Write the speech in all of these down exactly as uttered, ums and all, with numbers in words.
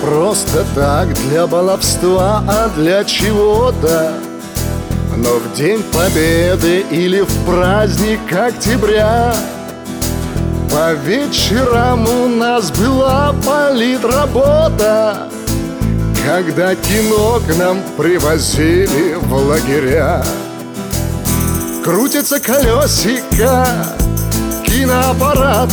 просто так, для баловства, а для чего-то. Но в День Победы или в праздник октября по вечерам у нас была политработа, когда кино к нам привозили в лагеря. Крутится колесико, киноаппарат,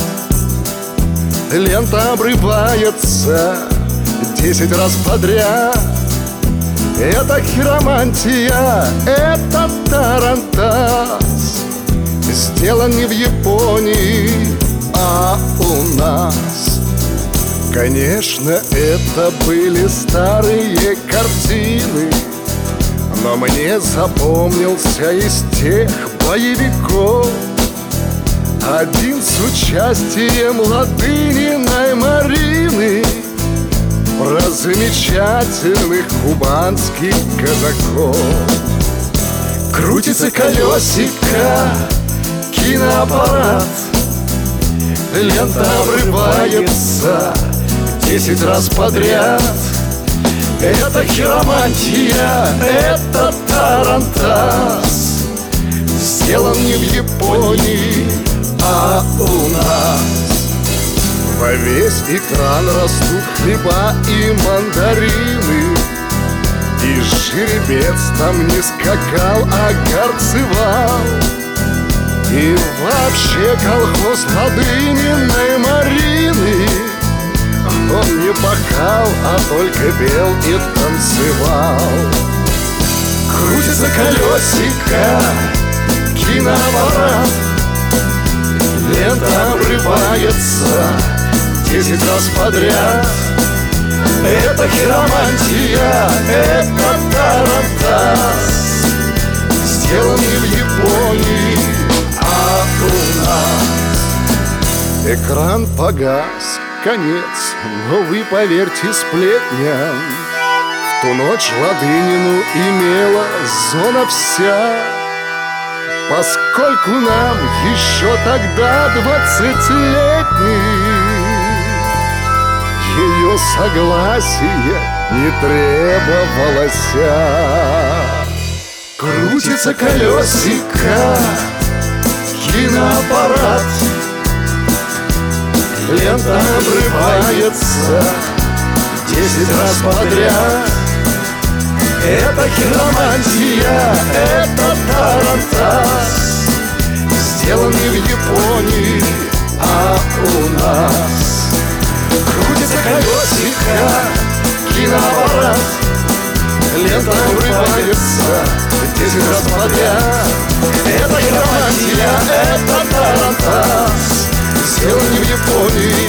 лента обрывается десять раз подряд. Это хиромантия, это тарантас, сделан не в Японии, а у нас. Конечно, это были старые картины, но мне запомнился из тех боевиков один с участием Латыниной Марины про замечательных кубанских казаков. Крутится колесико, киноаппарат, лента обрывается десять раз подряд. Это хиромантия, это тарантас, сделан не в Японии, а у нас. Во весь экран растут хлеба и мандарины, и жеребец там не скакал, а горцевал. И вообще колхоз Ладыниной Марины, он не пахал, а только пел и танцевал. Крутится колесико, киноаппарат, лента обрывается десять раз подряд. Это хиромантия, это тарантас, сделан не в Японии, а у нас. Экран погас, конец, но вы поверьте сплетням, в ту ночь Ладынину имела зона вся, поскольку нам еще тогда двадцатилетний ее согласие не требовалось. Крутится колесико, киноаппарат, лента обрывается десять раз подряд. Это хиромантия, это тарантас, сделан не в Японии, а у нас. Крутится колесико, киноаппарат, лента обрывается десять раз подряд. Это хиромантия, это тарантас, сделан не в Японии,